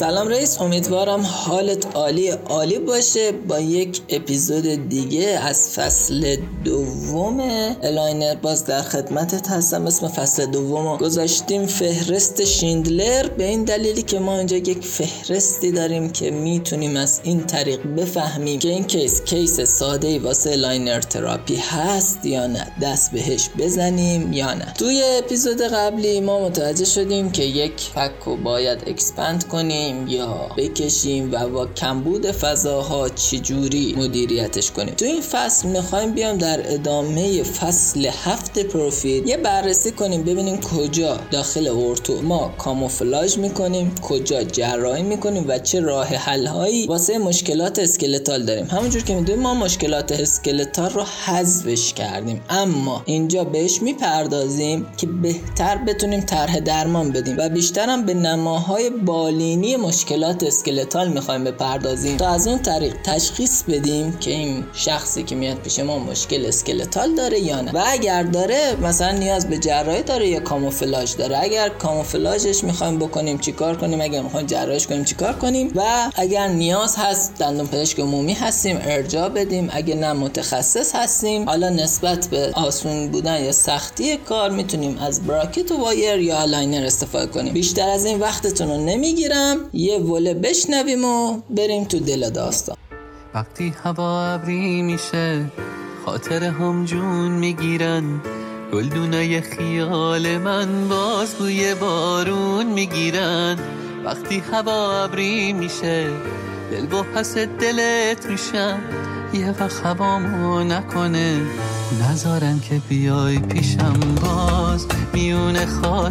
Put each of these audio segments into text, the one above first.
سلام رئیس، امیدوارم حالت عالی باشه. با یک اپیزود دیگه از فصل دوم الاینر باز در خدمتت هستم. اسم فصل دوم گذاشتیم فهرست شیندلر، به این دلیلی که ما اینجا یک فهرستی داریم که میتونیم از این طریق بفهمیم که این کیس ساده‌ای واسه الاینر تراپی هست یا نه، دست بهش بزنیم یا نه. توی اپیزود قبلی ما متوجه شدیم که یک فک رو باید اکسپند کنیم یا بکشیم و با کمبود فضاها چجوری مدیریتش کنیم. تو این فصل میخوایم بیام در ادامه فصل 7 پروفیل یه بررسی کنیم، ببینیم کجا داخل ارتو ما کاموفلاژ میکنیم، کجا جراحی میکنیم و چه راه حل هایی واسه مشکلات اسکلتال داریم. همونجور که میدونیم ما مشکلات اسکلتال رو حذفش کردیم، اما اینجا بهش میپردازیم که بهتر بتونیم طرح درمان بدیم و بیشتر هم به نماهای بالینی مشکلات اسکلتال میخوایم بپردازیم تا از اون طریق تشخیص بدیم که این شخصی که میاد پیش ما مشکل اسکلتال داره یا نه، و اگر داره مثلا نیاز به جراحی داره یا کاموفلاژ داره. اگر کاموفلاژش میخوایم بکنیم چیکار کنیم، اگر میخوایم جراحیش کنیم چیکار کنیم، و اگر نیاز هست دندون پزشک عمومی هستیم ارجاع بدیم، اگه نه متخصص هستیم. حالا نسبت به آسون بودن یا سختی کار میتونیم از براکت و وایر یا الاینر استفاده کنیم. بیشتر از این وقتتون رو نمیگیرم، یه وله بشنویم و بریم تو دل داستان. وقتی هوا ابری میشه خاطر هم جون میگیرن، گلدونای خیال من باز بوی بارون میگیرن. وقتی هوا ابری میشه دل با پس دلت میشن، یه وقت هوامو نکنه نذارن که بیای پیشم، باز میون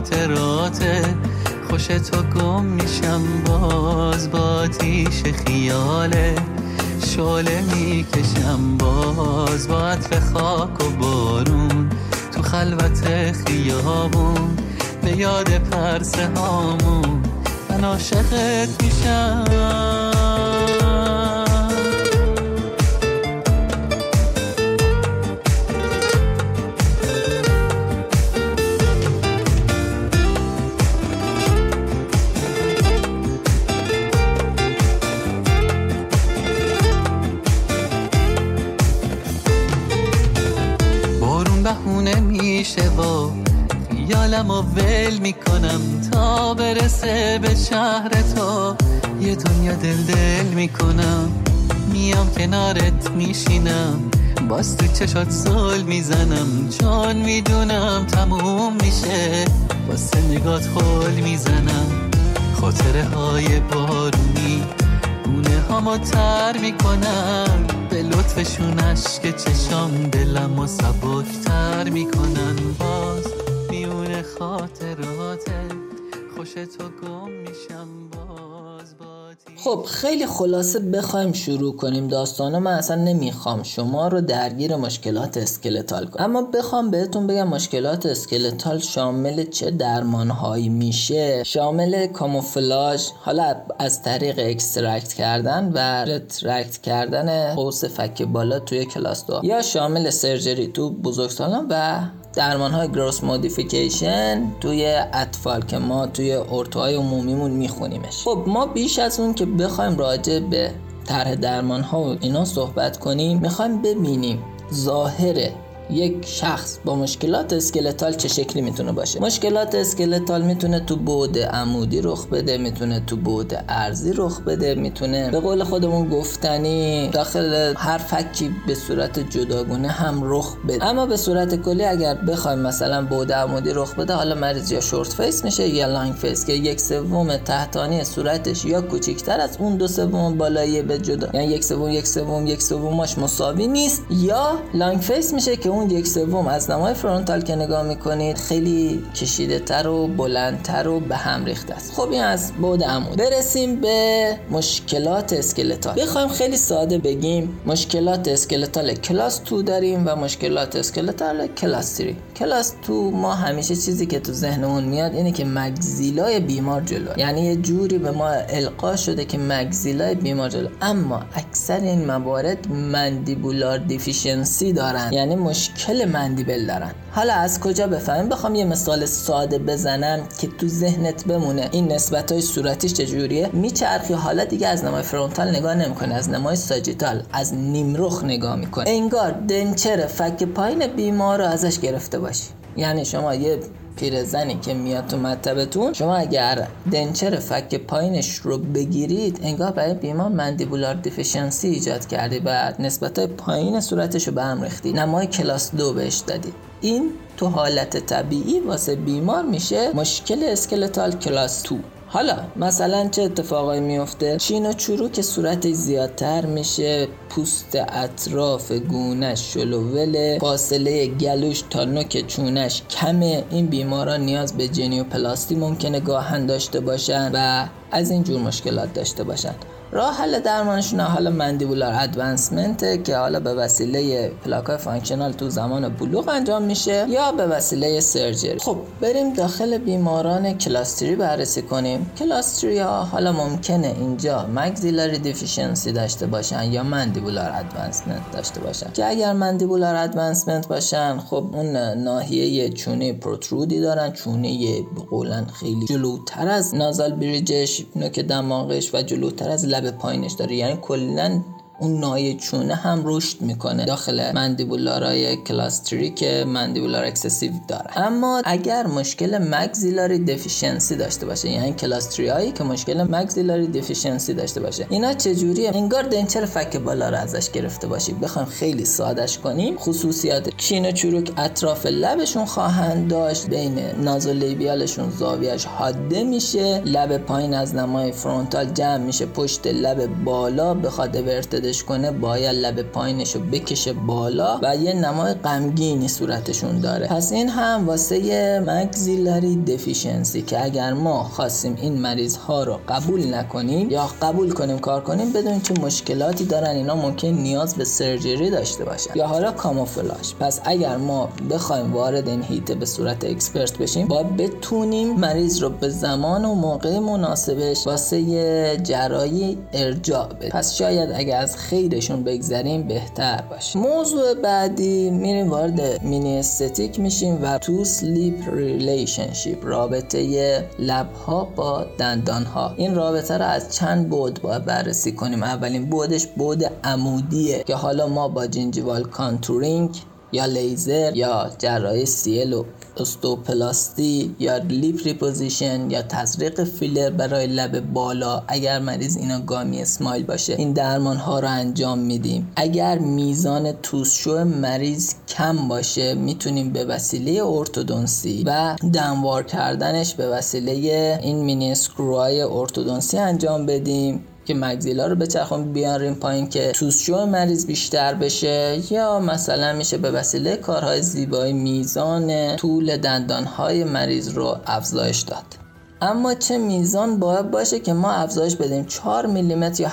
خاطراته خوش تو گم میشم، باز با آتیش خیاله شعله میکشم، باز با عطر خاک و بارون تو خلوت خیابون به یاد پرسه هامون من عاشقت میشم. بهونه میشه با خیالم و ول میکنم تا برسه به شهر تو، یه دنیا دل میکنم، میام کنارت میشینم، باز تو چشات زل میزنم، چون میدونم تموم میشه واسه نگات خول میزنم. خاطره های بارونی گونه هامو تر میکنن، به لطفشون عشق چشام دلم و سبکتر میکنن، باز میونه خاطرات خوش تو گم میشم، باز با خب خیلی خلاصه بخوایم شروع کنیم داستانو، من اصلا نمیخوام شما رو درگیر مشکلات اسکلتال کنم، اما بخوام بهتون بگم مشکلات اسکلتال شامل چه درمانهایی میشه. شامل کاموفلاژ، حالا از طریق اکسترکت کردن و رترکت کردن قوس فک بالا توی کلاس 2، یا شامل سرجری تو بزرگسالان و درمان‌های گروس مودیفیکیشن توی اطفال که ما توی ارتوهای عمومیمون میخونیمش. خب ما بیش از اون که بخوایم راجع به طرح درمان‌ها و اینا صحبت کنیم، میخوایم ببینیم ظاهر یک شخص با مشکلات اسکلتال چه شکلی میتونه باشه. مشکلات اسکلتال میتونه تو بعد عمودی رخ بده، میتونه تو بعد عرضی رخ بده، میتونه به قول خودمون گفتنی داخل هر فکی به صورت جداگونه هم رخ بده. اما به صورت کلی اگر بخوایم مثلا بعد عمودی رخ بده، حالا مریض یا شورت فیس میشه یا لانگ فیس که 1/3 تحتانی صورتش یا کوچیکتر از اون 2/3 بالایی به جدا، یعنی 1/3 مساوی نیست، یا لانگ فیس میشه که اون 1/3 از نمای فرونتال که نگاه میکنید خیلی کشیده تر و بلندتر و به هم ریخته است. خب این از بعد عمود. برسیم به مشکلات اسکلتال. بخوایم خیلی ساده بگیم، مشکلات اسکلتال کلاس 2 داریم و مشکلات اسکلتال کلاس 3. کلاس 2 ما همیشه چیزی که تو ذهنمون میاد اینه که مگزیلای بیمار جلو، یعنی یه جوری به ما القا شده که مگزیلای بیمار جلو، اما اکثر این موارد مندیبولار دیفیشنسی دارن، یعنی مشکل مندیبل دارن. حالا از کجا بفهمیم؟ بخوام یه مثال ساده بزنم که تو ذهنت بمونه این نسبت‌های صورتیش چجوریه. میچرخی، حالا دیگه از نمای فرونتال نگاه نمی‌کنه، از نمای ساجیتال، از نیمرخ نگاه می‌کنه، انگار دنچر فک پایین بیمار رو ازش گرفته باشی. یعنی شما یه پیرزنی که میاد تو مطبتون، شما اگر دنچر فک پایینش رو بگیرید انگار برای بیمار مندیبولار دیفیشنسی ایجاد کردی و نسبت‌های پایین صورتش رو به هم ریختی، نمای کلاس 2 بهش دادی. این تو حالت طبیعی واسه بیمار میشه مشکل اسکلتال کلاس 2. حالا مثلا چه اتفاقایی میفته؟ چین و چروک صورتش زیادتر میشه، پوست اطراف گونه‌اش شلووله، فاصله گلوش تا نوک چونش کمه. این بیماران نیاز به جنیوپلاستی ممکنه گاهن داشته باشن و از این جور مشکلات داشته باشن. راه حل درمانشون حالا مندیبولار ادوانسمنت که حالا به وسیله پلاک‌های فانکشنال تو زمان بلوغ انجام میشه یا به وسیله سرجری. خب بریم داخل بیماران کلاس 3 بررسی کنیم. کلاس 3 ها حالا ممکنه اینجا مگزیلاری دیفیشنسی داشته باشن یا مندیبولار ادوانسمنت داشته باشن که اگر مندیبولار ادوانسمنت باشن خب اون ناحیه چونه پروترودی دارن، چونه بقولن خیلی جلوتر از نازال بریجش، نوک دماغش و جلوتر از لب پایینش داره، یعنی کلاً اون ناحیه چونه هم رشد میکنه داخل مندیبولارای کلاس 3 که مندیبولار اکسسیو داره. اما اگر مشکل مگزیلاری دیفیشنسی داشته باشه، یعنی کلاس 3 هایی که مشکل مگزیلاری دیفیشنسی داشته باشه، اینا چجوریه؟ انگار دنچر فک بالا رو ازش گرفته باشی. بخوام خیلی سادهش کنیم، خصوصیات چین و چروک اطراف لبشون خواهند داشت، بین نازولیبیالشون زاویه‌اش حاده میشه، لب پایین از نمای فرونتال جمع میشه پشت لب بالا، بخواد ورتد کنه باید لب پایینشو بکشه بالا و یه نمای غمگینی صورتشون داره. پس این هم واسه مگزیلاری دیفیشنسی که اگر ما خواستیم این مریض ها رو قبول نکنیم یا قبول کنیم کار کنیم، بدون چه مشکلاتی دارن، اینا ممکن نیاز به سرجری داشته باشن یا حالا کاموفلاژ. پس اگر ما بخوایم وارد این هیته به صورت اکسپرت بشیم، باید بتونیم مریض رو به زمان و موقع مناسبش واسه جراحی ارجاع بدیم. پس شاید اگر از خیرشون بگذریم بهتر باشه. موضوع بعدی میریم وارد مینی استتیک میشیم و تو سلیپ ریلیشنشیپ، رابطه لب‌ها با دندان‌ها. این رابطه رو از چند بعد باید بررسی کنیم. اولین بعدش بعد عمودیه که حالا ما با جینجیوال کانتورینگ یا لیزر یا جراحی سیل و استوپلاستی یا لیپ ریپوزیشن یا تزریق فیلر برای لب بالا، اگر مریض اینا گامی اسمایل باشه، این درمان ها رو انجام میدیم. اگر میزان توسشو مریض کم باشه، میتونیم به وسیله ارتودنسی و دموار کردنش به وسیله این مینی اسکروهای ارتودنسی انجام بدیم که مگزیلا رو بچرخون بیاریم پایین که توسشو مریض بیشتر بشه، یا مثلا میشه به وسیله کارهای زیبایی میزان طول دندانهای مریض رو افزایش داد. اما چه میزان باید باشه که ما افزایش بدیم؟ 4 میلیمتر یا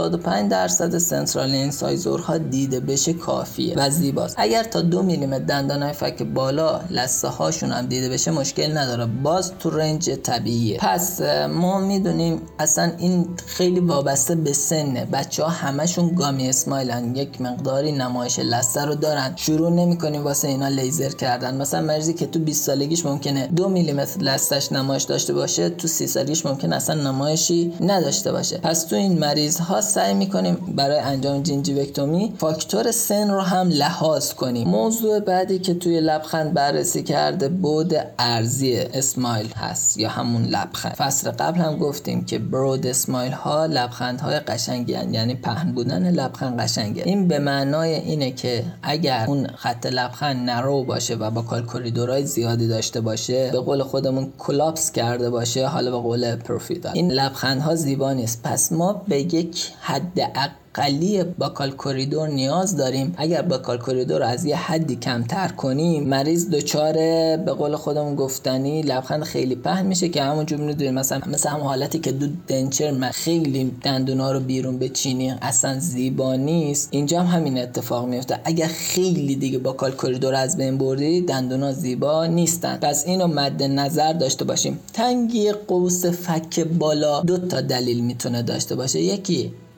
75% سنترال اینسایزورها دیده بشه کافیه و زیباست. اگر تا 2 میلیمتر دندانهای فک بالا لثه هاشون هم دیده بشه مشکل نداره، باز تو رنج طبیعیه. پس ما میدونیم اصلا این خیلی وابسته به سنه. بچه‌ها همشون گامی اسمایلن، یک مقداری نمایش لثه رو دارن. شروع نمی‌کنیم واسه اینا لیزر کردن. مثلا مریضی که تو 20 سالگیش ممکنه 2 میلیمتر لثه‌اش نمایش داشته باشه، تو 30 سالگیش ممکن اصلا نمایشی نداشته باشه. پس تو این مریض ها سعی میکنیم برای انجام جینجیوکتومی فاکتور سن رو هم لحاظ کنیم. موضوع بعدی که توی لبخند بررسی کرده بعد ارضی اسمایل هست یا همون لبخند. فصل قبل هم گفتیم که برود اسمایل ها لبخند های قشنگی هستند، یعنی پهن بودن لبخند قشنگه. این به معنای اینه که اگر اون خط لبخند نرو باشه و با کالکوریدورای زیادی داشته باشه، به قول خودمون کلاپس کرده باشه، حالا به قول پروفیدال، این لبخندها زیبا نیست. پس ما به یک حد اقلی باکال کوریدور نیاز داریم. اگر باکال کوریدور از یه حدی کمتر کنیم، مریض دچار به قول خودمون گفتنی لبخند خیلی پهن میشه که همونجور میدونیم مثلا همون حالتی که دو دنچر خیلی دندونا رو بیرون بچینی اصلا زیبا نیست، اینجا هم همین اتفاق میفته. اگر خیلی دیگه باکال کوریدور از بین بردی، دندونا زیبا نیستن. پس اینو مد نظر داشته باشیم. تنگی قوس فک بالا 2 تا دلیل میتونه داشته باشه. یکی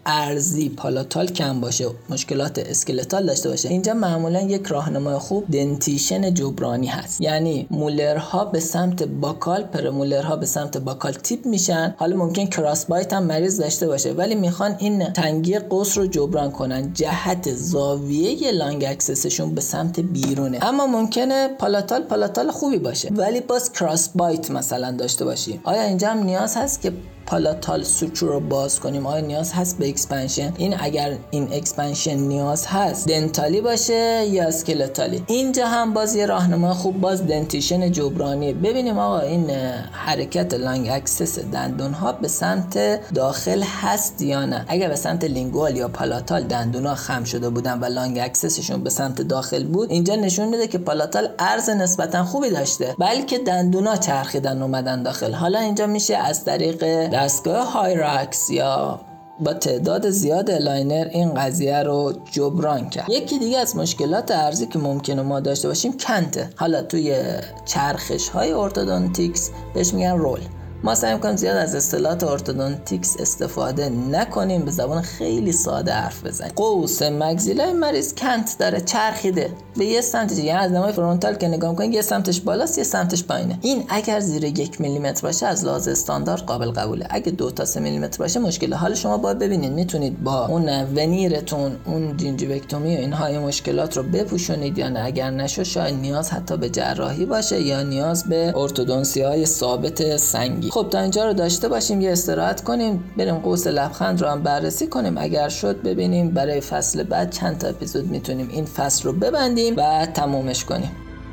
ارضی پالاتال کم باشه، مشکلات اسکلتال داشته باشه، اینجا معمولا یک راهنمای خوب دنتیشن جبرانی هست. یعنی مولرها به سمت باکال، پرمولرها به سمت باکال تیپ میشن. حالا ممکن کراس بایت هم مریض داشته باشه ولی میخوان این تنگی قوس رو جبران کنن، جهت زاویه لانگ اکسسشون به سمت بیرونه. اما ممکنه پالاتال خوبی باشه ولی باز کراس بایت مثلا داشته باشی. آیا اینجا هم نیاز هست که پالاتال سوچور رو باز کنیم؟ آیا نیاز هست به اکسپنشن؟ این اگر این اکسپنشن نیاز هست دنتالی باشه یا اسکلتالی؟ اینجا هم باز یه راهنمای خوب باز دنتیشن جبرانی. ببینیم آقا این حرکت لانگ اکسس دندون ها به سمت داخل هست یا نه. اگر به سمت لینگوال یا پالاتال دندون ها خم شده بودن و لانگ اکسسشون به سمت داخل بود، اینجا نشون میده که پالاتال عرض نسبتا خوبی داشته بلکه دندون ها چرخیدن اومدن داخل. حالا اینجا میشه از طریق دستگاه هایراکس یا با تعداد زیاد الاینر این قضیه رو جبران کرد. یکی دیگه از مشکلات ارضی که ممکنه ما داشته باشیم کنته. حالا توی چرخش های ارتودونتیکس بهش میگن رول. ما سعی می‌کنیم زیاد از اصطلاحات ارتودونتیکس استفاده نکنیم، به زبان خیلی ساده حرف بزنیم. قوس مگزیلای مریض کنت داره، چرخیده به یه سمت، یعنی از نمای فرونتال که نگاه می‌کنید یه سمتش بالاست یه سمتش پایینه. این اگر زیر 1 میلیمتر باشه از لحاظ استاندارد قابل قبوله. اگه 2 تا 3 میلیمتر باشه مشکله. حالا شما باید ببینید میتونید با اون ونیرتون، اون جینجیوکتومی و اینها این مشکلات رو بپوشونید یا نه. اگر نشه شاید نیاز حتی به جراحی باشه یا نیاز به ارتودنسی‌های ثابت سنگی. خب تا اینجا رو داشته باشیم، یه استراحت کنیم، بریم قوس لبخند رو هم بررسی کنیم. اگر شد ببینیم برای فصل بعد چند تا اپیزود میتونیم این فصل رو ببندیم و تمومش کنیم.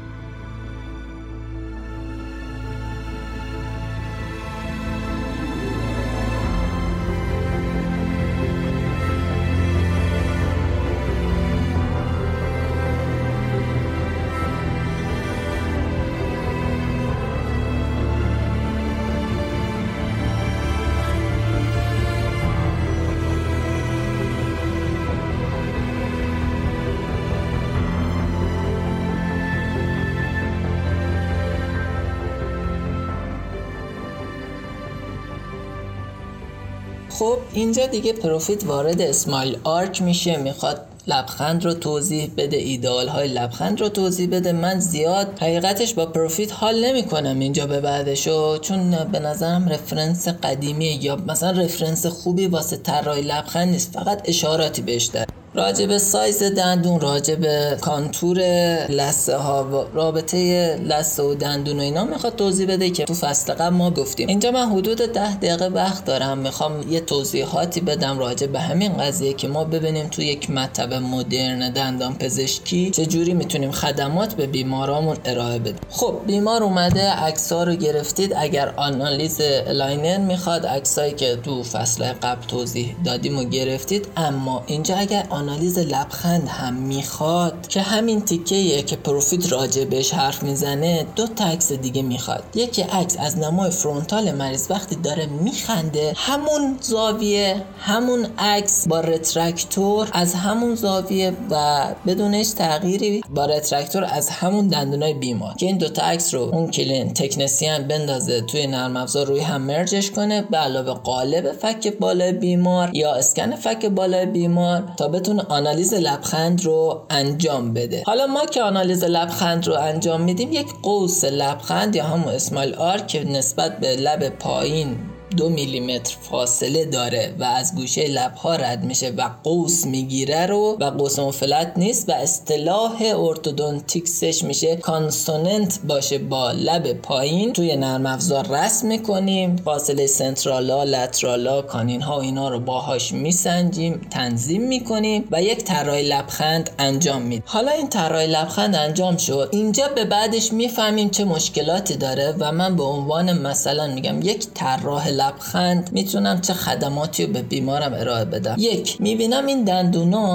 خب اینجا دیگه پروفیت وارد اسمایل آرک میشه، میخواد لبخند رو توضیح بده، ایدئال های لبخند رو توضیح بده. من زیاد حقیقتش با پروفیت حال نمی کنم اینجا به بعدشو، چون به نظرم رفرنس قدیمیه یا مثلا رفرنس خوبی واسه طراحی لبخند نیست، فقط اشاراتی بهش داره. راجع به سایز دندون، راجع به کانتور لثه ها، رابطه لثه و دندون و اینا میخواد توضیح بده که تو فصل قبل ما گفتیم. اینجا من حدود 10 دقیقه وقت دارم، میخوام یه توضیحاتی بدم راجع به همین قضیه که ما ببینیم تو یک مطب مدرن دندان پزشکی چجوری میتونیم خدمات به بیمارامون ارائه بدیم. خب بیمار اومده، عکس‌ها رو گرفتید. اگر آنالیز لاینر میخواد، عکسایی که تو فصل قبل توضیح دادیم و گرفتید. اما اینجا اگر آنالیز لبخند هم میخواد که همین تیکه‌ایه که پروفیت راجع بهش حرف میزنه، 2 تا عکس دیگه میخواد. یکی عکس از نمای فرونتال مریض وقتی داره میخنده، همون زاویه، همون عکس با رتراکتور از همون زاویه و بدون هیچ تغییری با رتراکتور از همون دندونای بیمار، که این 2 تا عکس رو اون کلین تکنسین بندازه توی نرم افزار، روی هم مرجش کنه به علاوه قالب فک بالای بیمار یا اسکن فک بالای بیمار تا بتونه آنالیز لبخند رو انجام بده. حالا ما که آنالیز لبخند رو انجام میدیم، یک قوس لبخند یا همون اسمایل آرک که نسبت به لب پایین 2 میلیمتر فاصله داره و از گوشه لبها رد میشه و قوس میگیره رو، و قوس مفلت نیست و اصطلاح ارتودونتیکسش میشه کانسوننت باشه با لب پایین، توی نرم افزار رسم میکنیم. فاصله سنترالا، لترالا، کانین ها اینا رو باهاش میسنجیم، تنظیم میکنیم و یک طراحی لبخند انجام میدیم. حالا این طراحی لبخند انجام شد، اینجا به بعدش میفهمیم چه مشکلاتی داره و من به عنوان مثلا میگم یک طراح لبخند میتونم چه خدماتی رو به بیمارم ارائه بدم. 1. میبینم این دندونا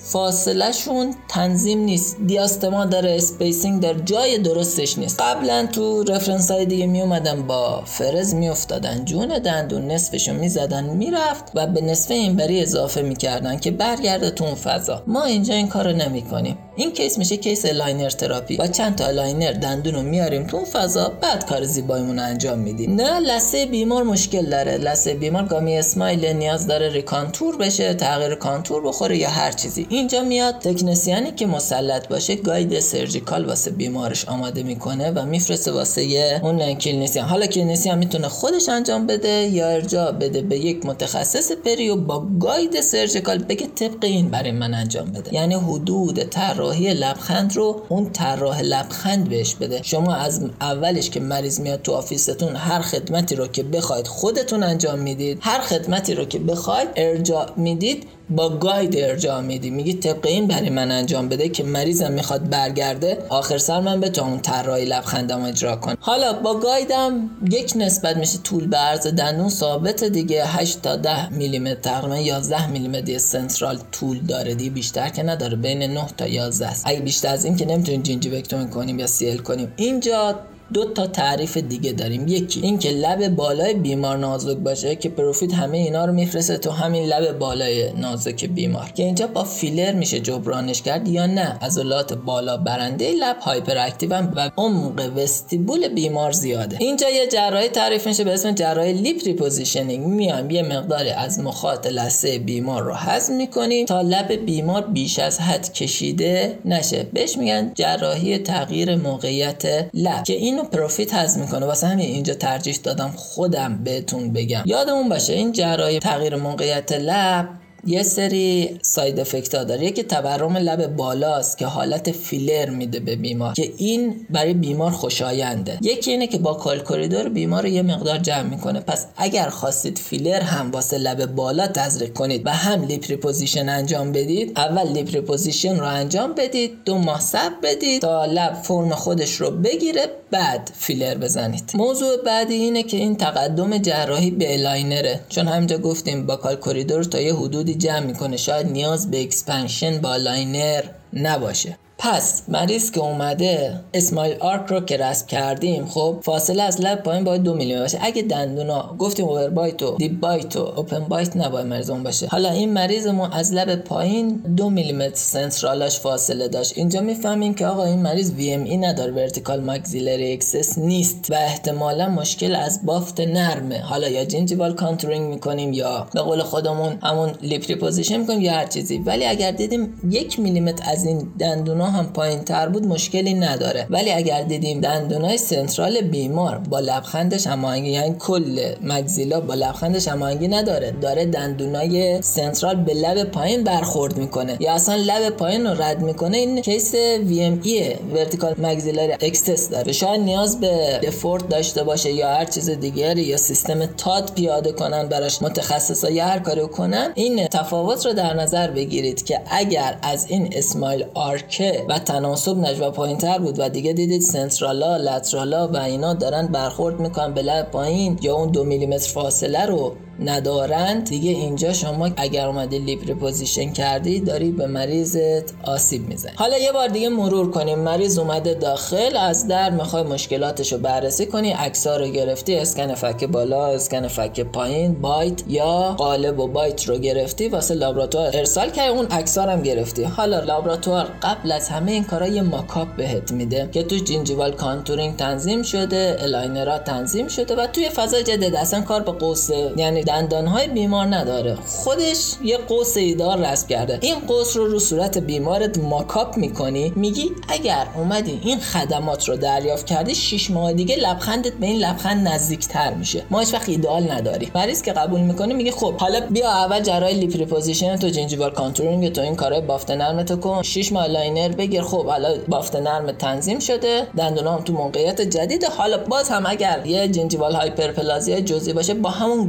فاصله شون تنظیم نیست، دیاستما داره، اسپیسینگ در جای درستش نیست. قبلا تو رفرنس های دیگه می اومدن با فرز می افتادن جون دندون، نصفشو می زدن میرفت و به نصف این بری اضافه میکردن که برگرده تو اون فضا. ما اینجا این کارو نمیکنیم. این کیس میشه کیس الاینر تراپی. با چند تا الاینر دندون رو میاریم تو اون فضا، بعد کار زیباییمون رو انجام میدیم. نه، لثه بیمار مشکل داره. لثه بیمار گامی اسمایل نیاز داره ریکانتور بشه، تغییر کانتور بخوره یا هر چیزی. اینجا میاد تکنسیانی که مسلط باشه گاید سرجیکال واسه بیمارش آماده میکنه و میفرسته واسه اون کلینیسیان. حالا کلینیسیان میتونه خودش انجام بده یا ارجاع بده به یک متخصص پریو با گاید سرجیکال بگه طبق این برای من انجام بده. یعنی حدود طراحی لبخند رو اون طراح لبخند بهش بده. شما از اولش که مریض میاد تو آفیستون هر خدمتی رو که بخواید خودتون انجام میدید، هر خدمتی رو که بخواید ارجاع میدید، با گاید ارجاع میدی، میگی طبق این برای من انجام بده که مریضم میخواد برگرده آخر سر من بتونم اون طراحی لبخندم اجرا کنم. حالا با گایدم یک نسبت میشه طول به عرض دندون ثابت دیگه، 8 تا 10 میلیمتر، تقریبا 11 میلیمتر سنترال طول داره دیگه، بیشتر که نداره، بین 9 تا 11 است. اگه بیشتر از این که نمیتونیم جینجیوکتومی کنیم یا سیل کنیم. اینجا دو تا تعریف دیگه داریم. یکی این که لب بالای بیمار نازک باشه که پروفیت همه اینا رو میفرسته تو همین لب بالای نازک بیمار که اینجا با فیلر میشه جبرانش کرد یا نه عضلات بالا برنده لب هایپر اکتیون و عمق وستیبول بیمار زیاده. اینجا یه جراحی تعریف میشه به اسم جراحی لیپ ریپوزیشنینگ. میایم یه مقداری از مخاط لثه بیمار رو هضم میکنیم تا لب بیمار بیش از حد کشیده نشه. بهش میگن جراحی تغییر موقعیت لب که اینو پروفیت هضم میکنه. واسه همین اینجا ترجیح دادم خودم بهتون بگم. یادمون باشه این جراحی تغییر موقعیت لب یه سری ساید افکت ها داره. یکی تورم لب بالاست که حالت فیلر میده به بیمار که این برای بیمار خوشاینده. یکی اینه که با کالکوریدور بیمار رو یه مقدار جمع میکنه. پس اگر خواستید فیلر هم واسه لب بالا تزریق کنید و هم لیپ ریپوزیشن انجام بدید، اول لیپ ریپوزیشن رو انجام بدید، 2 ماه صبر بدید تا لب فرم خودش رو بگیره، بعد فیلر بزنید. موضوع بعدی اینه که این تقدم جراحی به الاینره، چون همینجا گفتیم با کالکوریدور تا یه حدودی جمع میکنه، شاید نیاز به اکسپنشن با لاینر نباشه. پس مریض که اومده اسمایل آرک رو که رسم کردیم، خب فاصله از لب پایین باید 2 میلیمتر باشه. اگه دندونا گفتیم اوور بایت و دیپ بایت و اوپن بایت نباید مریضمون باشه. حالا این مریضمون از لب پایین 2 میلیمتر سنترالاش فاصله داشت. اینجا میفهمیم که آقا این مریض VME نداره، ورتیکال ماکسیلری اکسس نیست و احتمالا مشکل از بافت نرمه. حالا یا جینجیوال کانتورینگ میکنیم یا به قول خودمون همون لیپ ریپوزیشن میکنیم یا هر چیزی. ولی اگر دیدیم 1 میلیمتر از این دندونا هم پایین تر بود مشکلی نداره. ولی اگر دیدیم دندونای سنترال بیمار با لبخندش هماهنگی، یعنی کل مگزیلا با لبخندش هماهنگی نداره، داره دندونای سنترال به لب پایین برخورد میکنه یا اصلا لب پایین رو رد میکنه، این کیس VME ورتیکال مگزیلاری اکسس داره. شاید نیاز به دفورت داشته باشه یا هر چیز دیگری یا سیستم تاد پیاده کنن براش متخصصا یا هر کاری کنن. این تفاوت رو در نظر بگیرید که اگر از این اسمایل آرک و تناسب نجوا پایین تر بود و دیگه دیدید سنترالا، لترالا و اینا دارن برخورد میکنن به لب پایین یا اون 2 میلیمتر فاصله رو ندارند، دیگه اینجا شما اگر اومدی لیپ ریپوزیشن کردی داری به مریضت آسیب میزنی. حالا یه بار دیگه مرور کنیم. مریض اومده داخل، از در میخوای مشکلاتشو بررسی کنی، عکس‌ها رو گرفتی، اسکن فک بالا، اسکن فک پایین، بایت یا قالب و بایت رو گرفتی، واسه لابراتوار ارسال کردی، اون عکس‌ها هم گرفتی. حالا لابراتوار قبل از همه این کارا یه ماکاپ بهت میده که تو جینجیوال کانتورینگ تنظیم شده، الاینرها تنظیم شده و توی فضای جدید اصلا کار به قوس یعنی دندانهای بیمار نداره، خودش یه قوس ایدار رسم کرده. این قوس رو صورت بیمارت ماکاپ میکنی، میگی اگر اومدی این خدمات رو دریافت کردی 6 ماه دیگه لبخندت به این لبخند نزدیکتر میشه. ما هیچ وقت ایدئال نداری. مریض که قبول میکنه میگه خب حالا بیا اول جراحی لیپ ریپوزیشن تو جینجیوال کانتورینگ تو این کارهای بافت نرمتو کن، 6 ماه لاینر بگیر. خب حالا بافت نرم تنظیم شده، دندونام تو موقعیت جدید. حالا باز هم اگر یه جینجیوال هایپرپلازیا جزئی باشه با همون گاید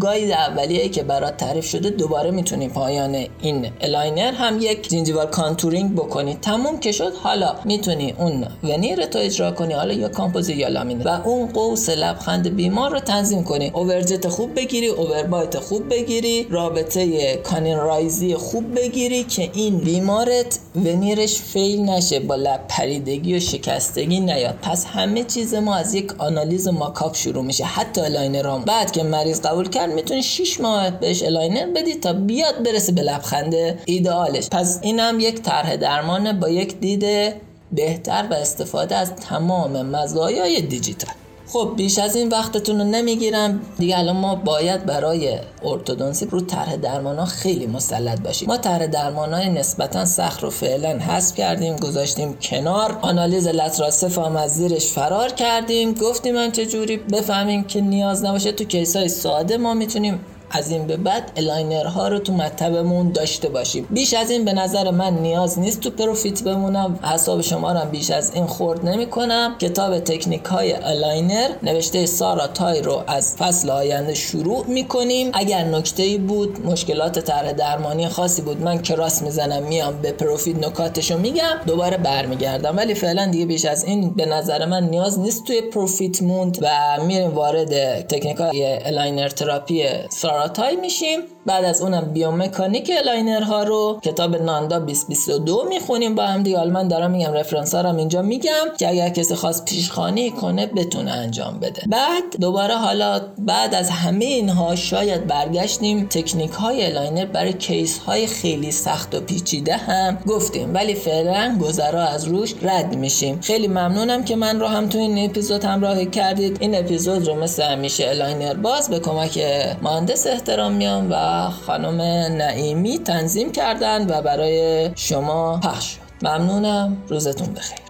اولیه‌ای که برات تعریف شده دوباره میتونی پایان این الاینر هم یک جینجیوال کانتورینگ بکنی. تموم که شد حالا میتونی اون ونیر تو اجرا کنی، حالا یا کامپوز یا لامینه، و اون قوس لبخند بیمار رو تنظیم کنی. اوورجت خوب بگیری، اووربایت خوب بگیری، رابطه کانین رایزی خوب بگیری که این بیمارت ونیرش فیل نشه، با لب پریدگی و شکستگی نیاد. پس همه چیز ما از یک آنالیز ماکاپ شروع میشه، حتی الاینرام. بعد که مریض قبول کرد میتونی 6 ماه بهش الاینر بدی تا بیاد برسه به لبخند ایدئالش. پس اینم یک طرح درمانه با یک دید بهتر و استفاده از تمام مزایای دیجیتال. خب بیش از این وقتتون رو نمیگیرم دیگه. الان ما باید برای ارتودنسی رو طرح درمان‌ها خیلی مسلط باشیم. ما طرح درمان‌های نسبتاً سخت رو فعلا حذف کردیم، گذاشتیم کنار. آنالیز لترال سفام از زیرش فرار کردیم، گفتیم هم چجوری بفهمیم که نیاز نباشه. تو کیس‌های ساده ما میتونیم از این به بعد الاینرها رو تو مطبمون داشته باشیم. بیش از این به نظر من نیاز نیست تو پروفیت بمونم. حساب شما رو بیش از این خورد نمی کنم. کتاب تکنیک های الاینر نوشته سارا تای رو از فصل آینده شروع می کنیم. اگر نکته‌ای بود، مشکلات طرح درمانی خاصی بود، من کراس میزنم میام به پروفیت نکاتشو میگم، دوباره برمیگردم. ولی فعلا دیگه بیش از این به نظر من نیاز نیست توی پروفیت موند و میریم وارد تکنیک های الاینر تراپی سارا تای میشیم. بعد از اونم بیومکانیک الاینرها رو کتاب ناندا 2022 میخونیم با هم دیگه. حالا من دارم میگم رفرنس ها رو اینجا میگم که اگر کسی خواست پیشخوانی کنه بتونه انجام بده. بعد دوباره حالا بعد از همه اینها شاید برگشتیم تکنیک های الاینر برای کیس های خیلی سخت و پیچیده هم گفتیم، ولی فعلا گذرا از روش رد میشیم. خیلی ممنونم که من رو هم تو این اپیزود همراهی کردید. این اپیزود رو مثل همیشه الاینر باز به کمک مهندس احترامیان و خانم نعیمی تنظیم کردن و برای شما پخش شد. ممنونم. روزتون بخیر.